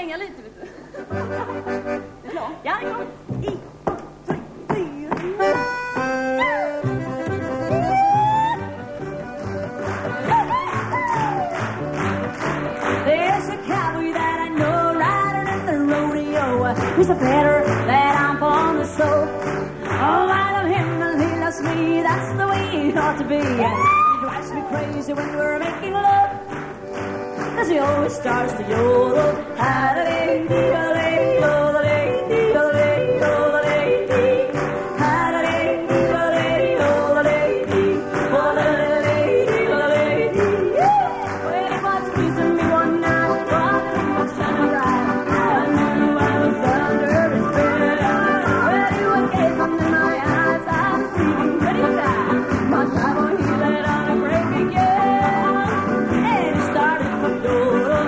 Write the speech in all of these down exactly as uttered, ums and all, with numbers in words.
svänga lite, vet du. Är du klar? Ja, det går. I, tre, fyra. There's a cowboy that I know riding in the rodeo. He's a better that I'm born to soul. Oh, I love him and he loves me. That's the way it ought to be. He drives me crazy when we're making love, 'cause he always starts to yodel. Ha-da-dee, dee-da-dee, yodel-dee, dee-da-dee, yodel-dee, ha-da-dee, dee-da-dee, yodel-dee, yodel-dee, yodel-dee. Well, he was squeezing me one night, walking was shining bright. I knew I was under his spell. Well, he would gaze into my eyes, I was breathing pretty tight. My travel, he let out a great big yell, and he started to yodel.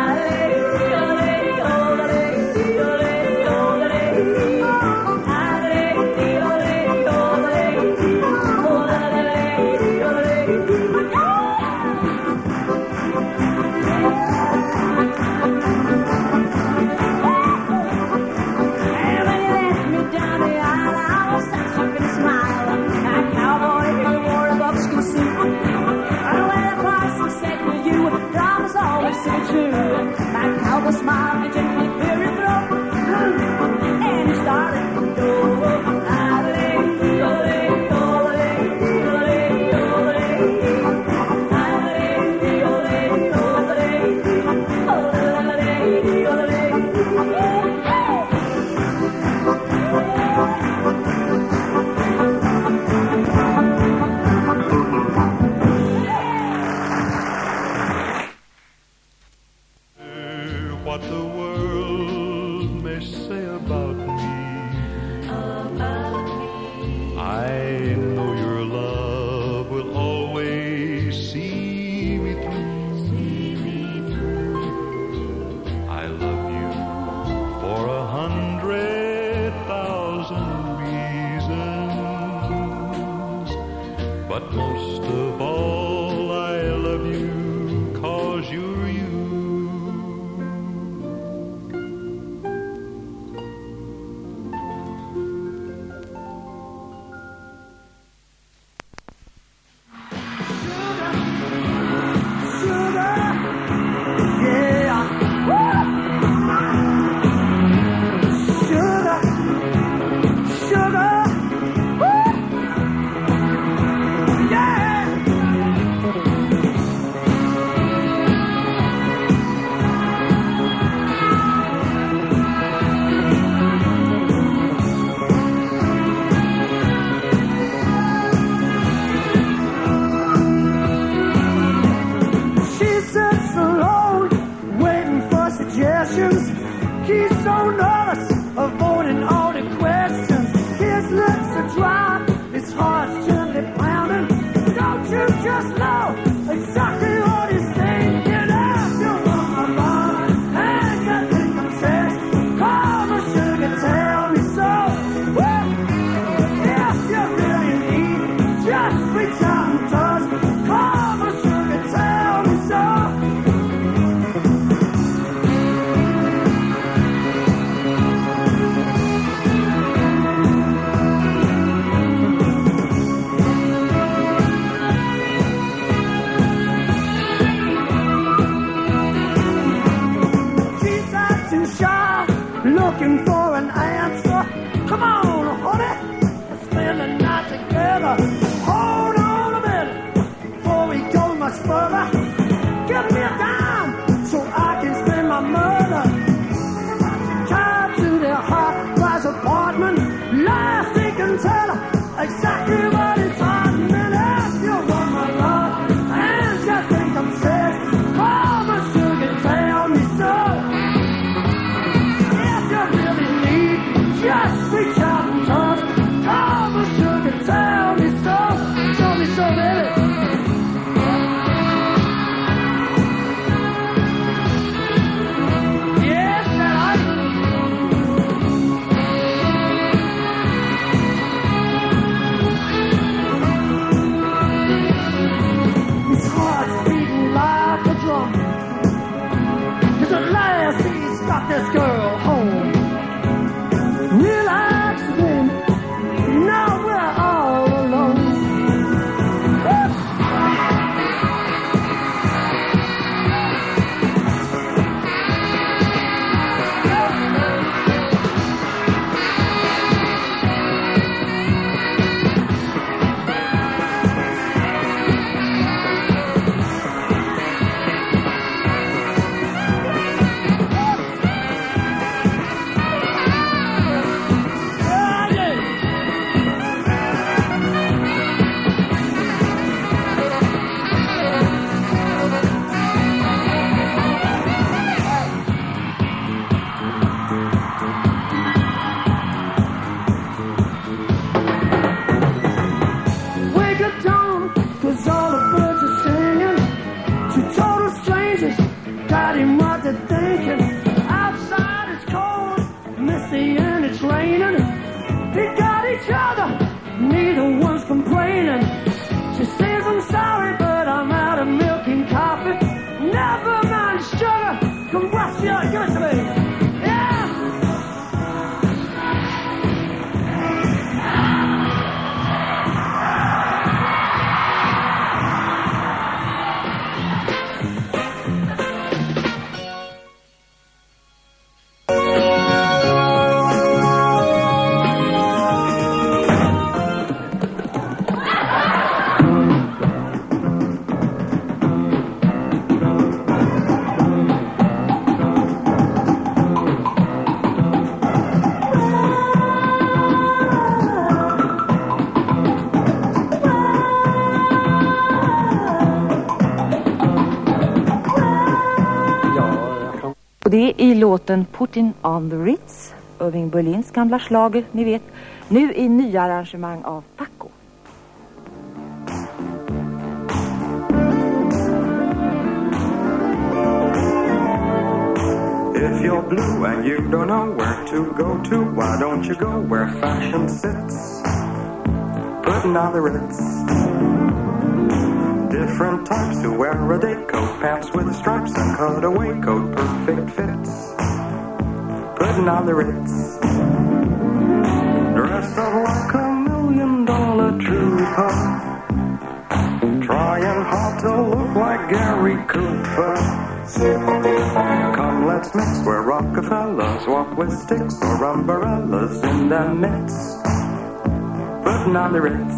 A smile and gently clear your throat, and he started to yodel. Ha-da-dee, yodel-dee, yodel-dee, yodel-dee, yodel-dee. Ha-da-dee, yodel-dee, yodel-dee, yodel-dee, yodel-dee. What the world may say about me, about me, I know your love will always see me through. See me through. I love you for a hundred thousand reasons, but most of all I love you 'cause you're you. this girl home. Relax, baby. Now we're all alone. Och det är i låten Puttin on the Ritz, Irving Berlins gamla schlager, ni vet, nu i nya arrangemang av Paco. If you're blue and you don't know where to go to, why don't you go where fashion sits? Putting on the Ritz. Different types who wear a day coat, pants with stripes and cutaway coat, perfect fits. Putting on the Ritz. Dressed up like a million dollar trooper, trying hard to look like Gary Cooper. Come, let's mix where Rockefellers walk with sticks or umbrellas in their midst. Putting on the Ritz.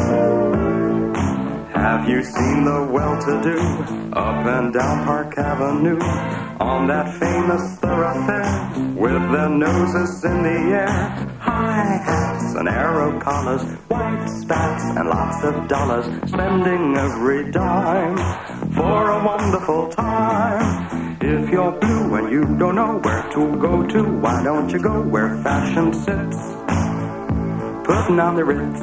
Have you seen the well-to-do up and down Park Avenue on that famous thoroughfare with their noses in the air? High hats and arrow collars, white spats and lots of dollars, spending every dime for a wonderful time. If you're blue and you don't know where to go to, why don't you go where fashion sits? Putting on the Ritz.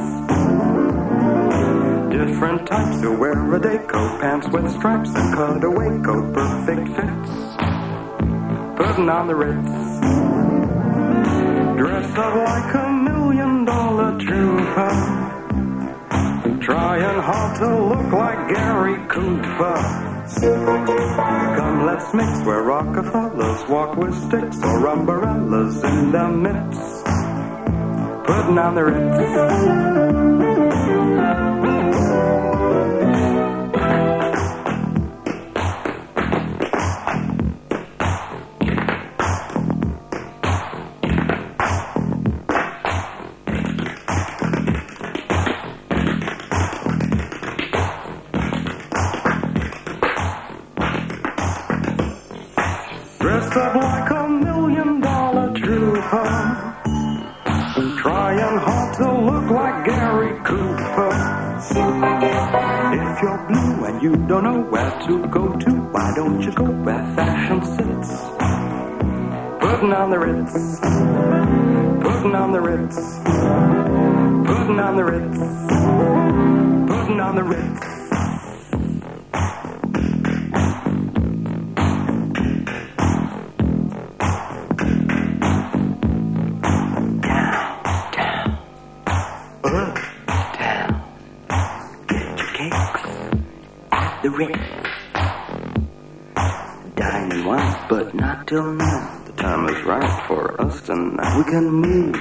Different types who wear a day coat, pants with stripes and cutaway coat, perfect fits. Putting on the Ritz. Dressed up like a million dollar trooper, trying hard to look like Gary Cooper. Come, let's mix where Rockefellers walk with sticks or umbrellas in their midst. Putting on the Ritz. Dressed up like a million dollar trooper, trying hard to look like Gary Cooper. If you're blue and you don't know where to go to, why don't you go where fashion sits? Putting on the Ritz. Putting on the Ritz. Putting on the Ritz. Putting on the Ritz. The Ritz. Dining once, but not till now. The time is right for us and now we can move.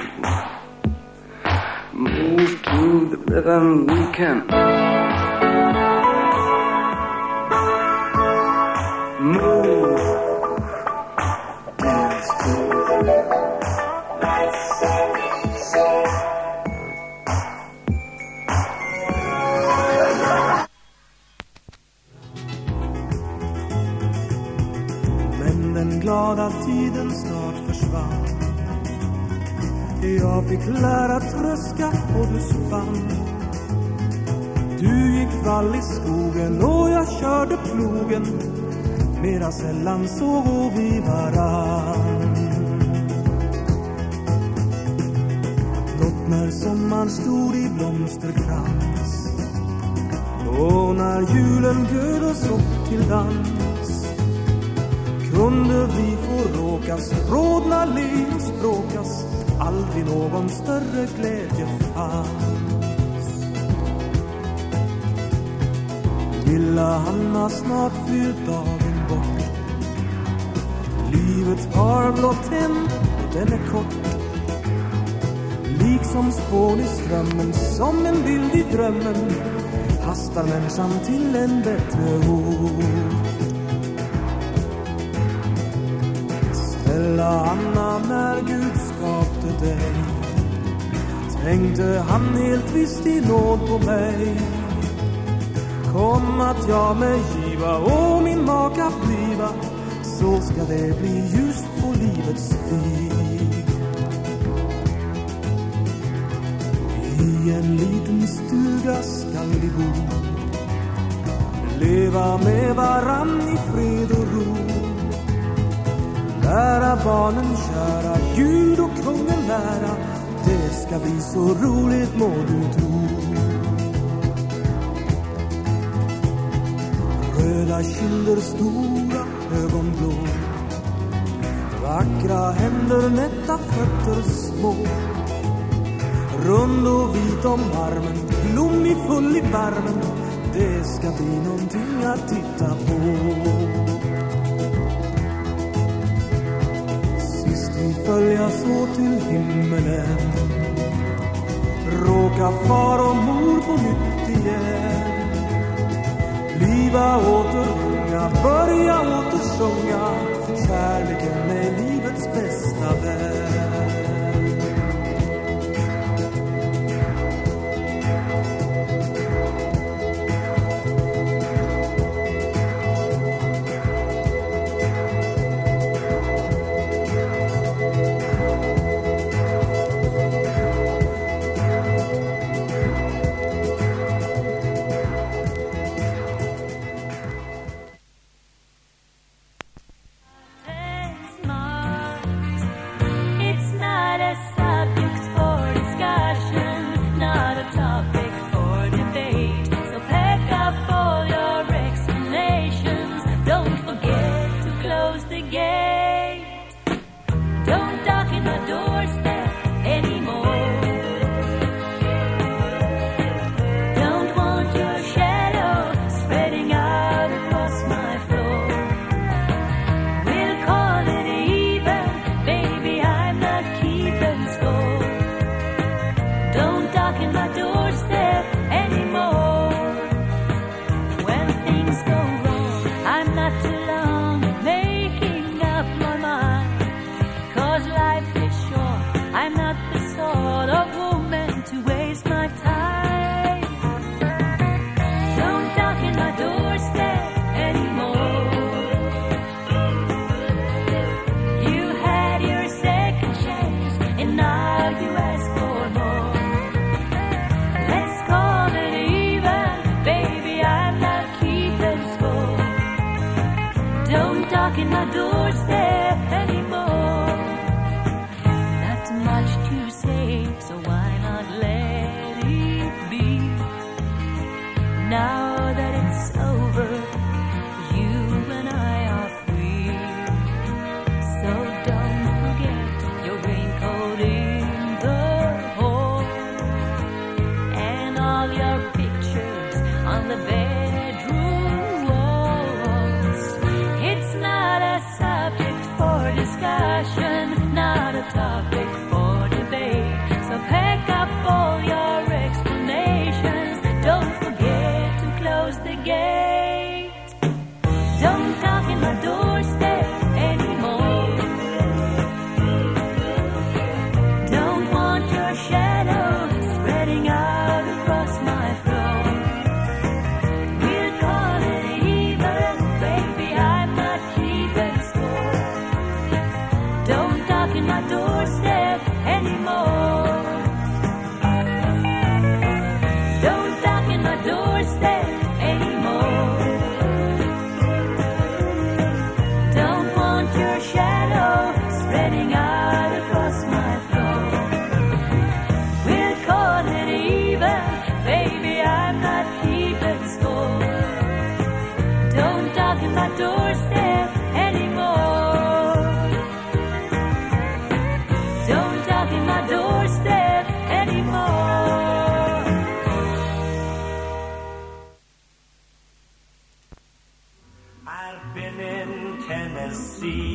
Move to the rhythm we can. Move. Dance to Men den glada tiden snart försvann. Jag fick lära tröska och du spann. Du gick vall i skogen och jag körde plogen. Mera sällan såg vi varann. Blott när sommaren stod i blomsterkrans och när julen bjöd oss upp till dans, kunde vi få råkas, rådna, le och språkas. Aldrig någon större glädje fanns. Lilla Hanna, snart fyllt dagen bort. Livet har blott en och den är kort. Liksom spån i strömmen, som en bild i drömmen, hastar människan till en bättre ort. Snälla Anna, när Gud skapte dig, tänkte han helt visst i nåd på mig. Kom att jag mig giva och min maka bliva, så ska det bli ljust på livets stig. I en liten stuga skall vi bo, leva med varann i fred och ro. Lära barnen kära, Gud och kungen lära, det ska bli så roligt må du tro. Röda kinder, stora ögon blå, vackra händer, nätta fötter små. Rund och vit om armen, blommig full i värmen, det ska bli någonting att titta på. Sist vi följas åt till himmelen, råka far och mor på nytt igen. Bliva åter unga, börja åter sjunga, kärleken är livets bästa vän.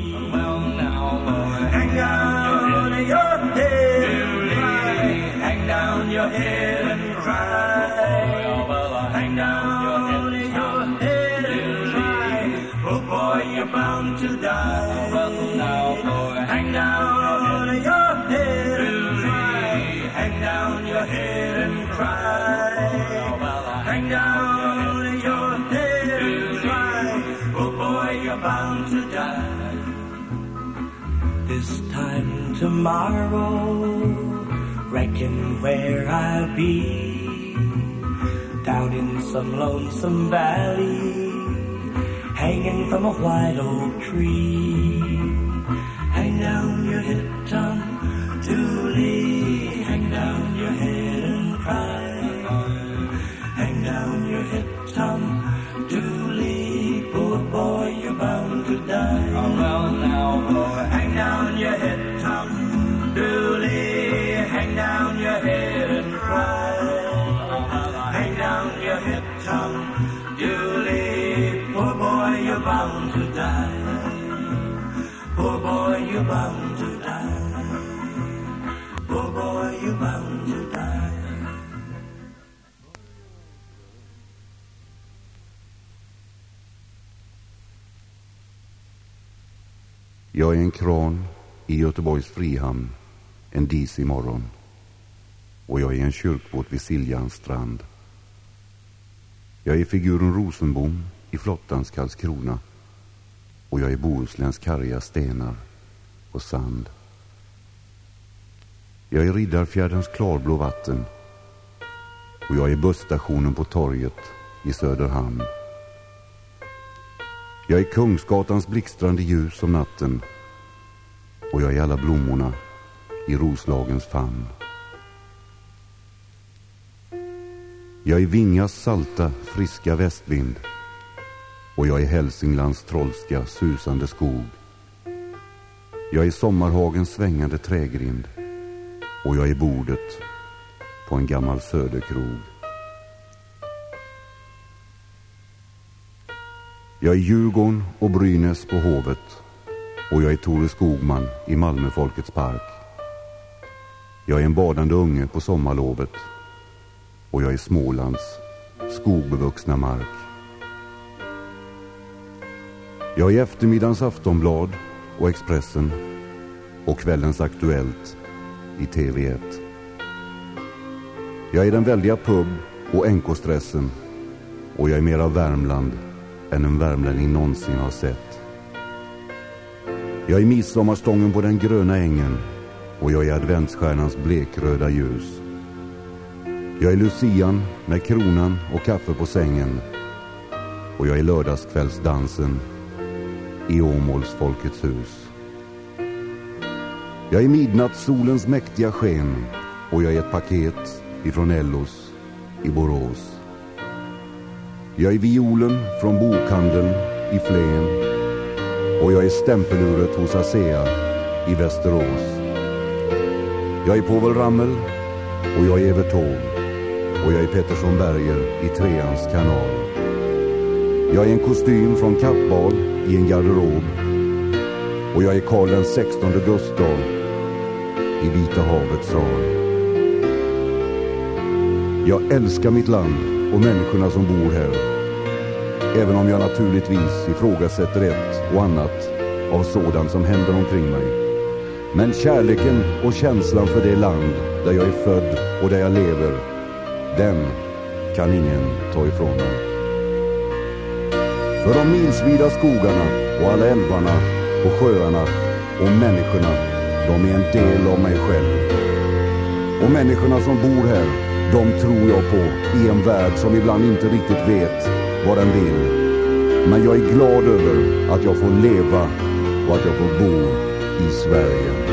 Well, now, boy, hang down your head and cry. Hang down your head and cry. Well, hang down your head and cry. Oh, boy, you're bound to die. Well, now, boy, hang down your head and cry. Hang down your head and cry. Well, hang down your head and cry. Oh, boy, you're bound to die. This time tomorrow, reckon where I'll be, down in some lonesome valley, hanging from a white oak tree. Hang down your head, Tom Dooley, hang down your head and cry. Hang down your head, Tom Dooley, poor boy, you're bound to die. Oh, well, now, boy, hang down your head, Tom Dooley, hang down your head and cry. Hang down your head, Tom Dooley, poor boy, you're bound to die. Poor boy, you're bound to die. Poor boy, you're bound to die. Jag är en kran i Göteborgs frihamn en disig morgon. Och jag är en kyrkbåt vid Siljans strand. Jag är figuren Rosenbom i flottans Karlskrona. Och jag är Bohusläns karga stenar och sand. Jag är Riddarfjärdens klarblå vatten. Och jag är busstationen på torget i Söderhamn. Jag är Kungsgatans blixtrande ljus om natten. Och jag är alla blommorna i Roslagens famn. Jag är Vingas salta, friska västvind. Och jag är Hälsinglands trollska, susande skog. Jag är Sommarhagens svängande trägrind. Och jag är bordet på en gammal söderkrog. Jag är Djurgården och Brynäs på Hovet. Och jag är Tore Skogman i Malmöfolkets park. Jag är en badande unge på sommarlovet. Och jag är Smålands skogbevuxna mark. Jag är eftermiddagens Aftonblad och Expressen. Och kvällens Aktuellt i T V ett. Jag är den väldiga pub och N K-stressen. Och jag är mer av Värmland än en värmlänning någonsin har sett. Jag är midsommarstången på den gröna ängen. Och jag är adventsstjärnans blekröda ljus. Jag är Lucian med kronan och kaffe på sängen. Och jag är lördagskvällsdansen i Åmåls Folkets hus. Jag är midnattssolens mäktiga sken. Och jag är ett paket ifrån Ellos i Borås. Jag är violen från bokhandeln i Flen. Och jag är stämpeluret hos ASEA i Västerås. Jag är Povel Ramel och jag är Evert Taube. Och jag är Pettersson Berger i Treans kanal. Jag är en kostym från Kappbal i en garderob. Och jag är Karl den sextonde Gustav i Vita havets sal. Jag älskar mitt land och människorna som bor här. Även om jag naturligtvis ifrågasätter ett och annat av sådant som händer omkring mig. Men kärleken och känslan för det land där jag är född och där jag lever, den kan ingen ta ifrån mig. För de milsvida skogarna och alla älvarna och sjöarna och människorna, de är en del av mig själv. Och människorna som bor här, de tror jag på i en värld som ibland inte riktigt vet vad den vill. Men jag är glad över att jag får leva och att jag får bo i Sverige.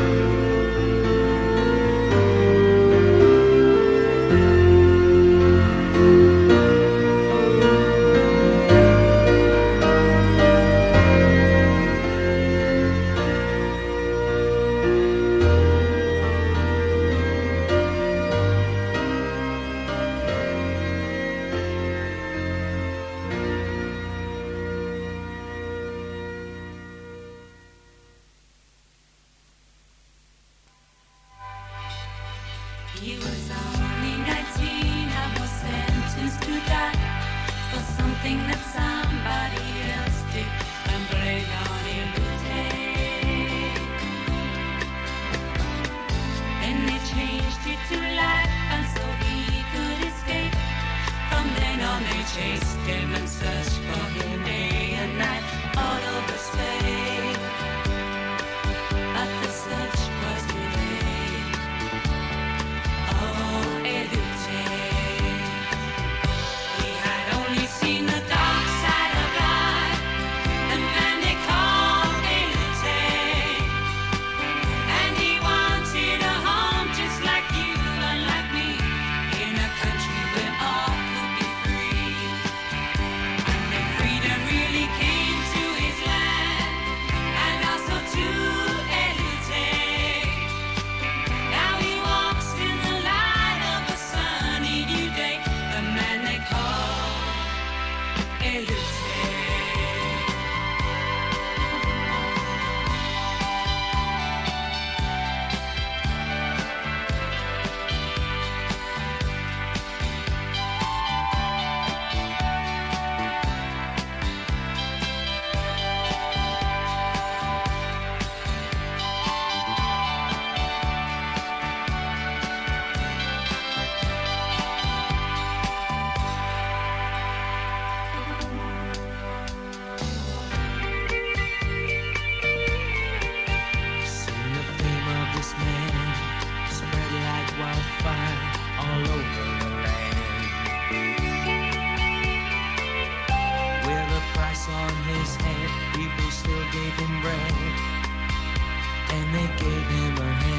they gave him a